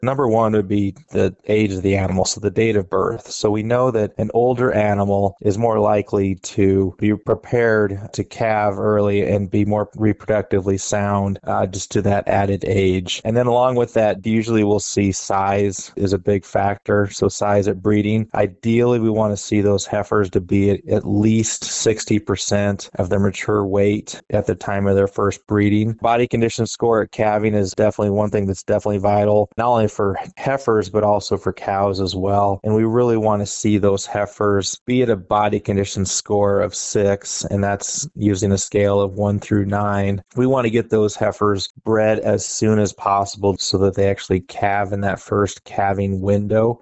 Number one would be the age of the animal, so the date of birth. So we know that an older animal is more likely to be prepared to calve early and be more reproductively sound just to that added age. And then along with that, usually we'll see size is a big factor. So size at breeding. Ideally, we want to see those heifers to be at least 60% of their mature weight at the time of their first breeding. Body condition score at calving is definitely one thing that's definitely vital, not only for heifers, but also for cows as well. And we really want to see those heifers be at a body condition score of 6, and that's using a scale of 1 through 9. We want to get those heifers bred as soon as possible so that they actually calve in that first calving window.